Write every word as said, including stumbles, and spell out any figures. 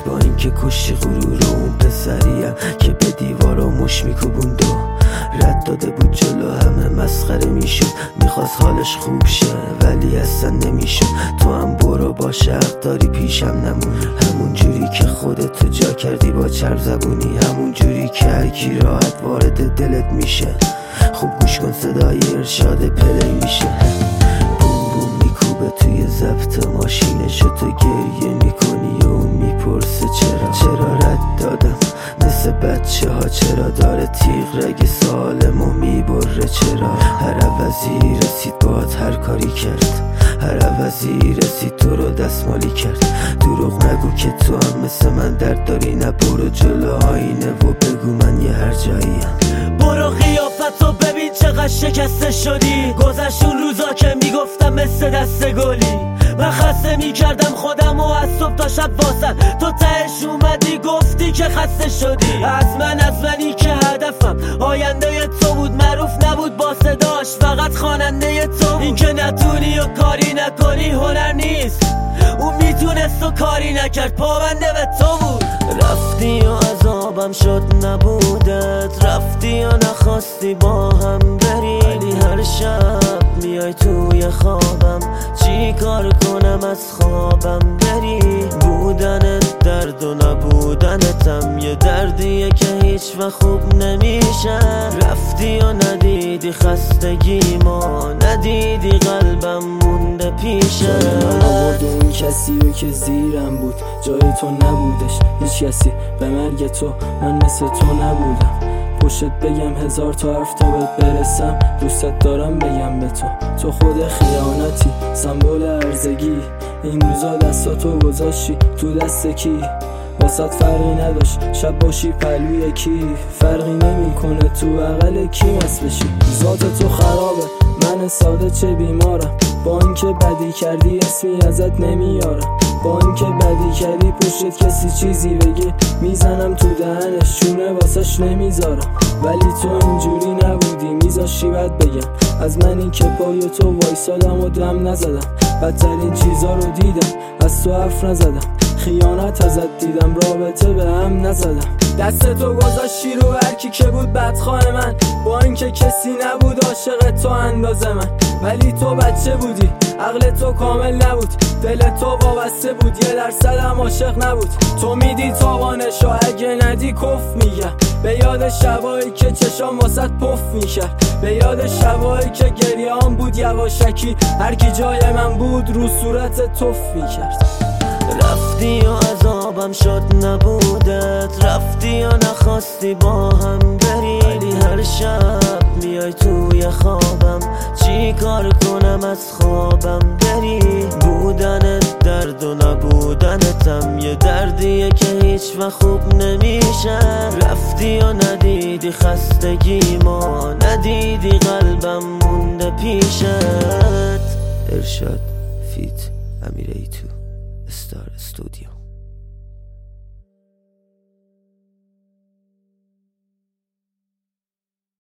با اینکه کشتی غرور اون پسریم که به دیوارا مش میکوبوند و رد داده بود جلو همه مسخره میشد. میخواست حالش خوب شه ولی اصلا نمیشد. تو هم برو باشه حق داری پیشم نمونی، همون جوری که خودتو جا کردی با چرب زبونی، همون جوری که هرکی راحت وارد دلت میشه. خوب گوش کن صدای ارشاد پلی میشه. بوم بوم میکوبه توی ضبط ماشینشو، تو گریه میکنی و میپرسه چرا چرا رد دادم مثل بچه ها، چرا داره تیغ رگ سالمو میبره، چرا هر عوضی رسید باید هر کاری کرد، هر عوضی رسید تو رو دستمالی کرد. دروغ نگو که تو هم مثل من درد داری، نه برو جلو آینه و بگو من یه هر جاییم. برو قیافتو ببین چقدر شکسته شدی، گذشت اون روزا که میگفتم مثل دست گلی، من خسته میکردم خودم و از صبح تا شب واسه تو تهش اومدی گفتی که خسته شدی. از من از منی که هدفم آینده تو بود، معروف نبود با صداش فقط خواننده تو. این که نتونی و کاری نکنی هنر نیست، اون میتونست و کاری نکرد پابنده به تو بود. رفتی و عذابم شد نبودت، رفتی و نخواستی با هم بری، ولی هر شب میای توی خوابم، چی کار کنم از خوابم بری. بودنت درد و نبودنتم یه دردیه که هیچ وقت خوب نمیشه. رفتی و ندیدی خستگی ما، ندیدی قلبم مونده پیشه. آورد اون کسی رو که زیرم بود، جای تو نبودش هیچ کسی به مرگ تو، من مثل تو نبودم. پشت بگم هزار تا حرف تا بهت برسم، دوستت دارم بگم به تو، تو خود خیانتی سمبل ارزگی. این روزا دستاتو گذاشتی تو دست کی، واسط فرقی نداشت شب باشی پلوی کی، فرقی نمیکنه تو بغل کی مست بشی. ذات تو خرابه من ساده چه بیمارم، با اینکه بدی کردی اسمی ازت نمیارم، با اینکه بدی کردی پشت کسی چیزی بگه میزنم تو دهنش چونه واسش نمیذارم. ولی تو اینجوری نبودی میذاشی بد بگم، از منی که پای تو وایسادم و دم نزدم، بدترین چیزا رو دیدم از تو حرف نزدم، خیانت ازت دیدم رابطه به هم نزدم. دست تو گذاشتی رو هرکی که بود بدخواه من، با اینکه کسی نبود عاشق تو اندازه من، ولی تو بچه بودی عقل تو کامل نبود، دل تو وابسته بود یه درصدم عاشق نبود. تو میدی تاوانشو اگه ندی کف میگم، به یاد شبایی که چشام واسط پف میکرد، به یاد شبایی که گریه‌ام بود یواشکی، هرکی جای من بود رو صورت تف میکرد. رفتی و عذابم شد نبودت، رفتی و نخواستی با هم بری، ولی هر شب میای توی خوابم، چی کار کنم از خوابم بری. بودنت درد و نبودنتم یه دردیه که هیچ وقت خوب نمیشه. رفتی و ندیدی خستگی ما، ندیدی قلبم مونده پیشت. ارشاد فیت امیر ایتو استار استودیو.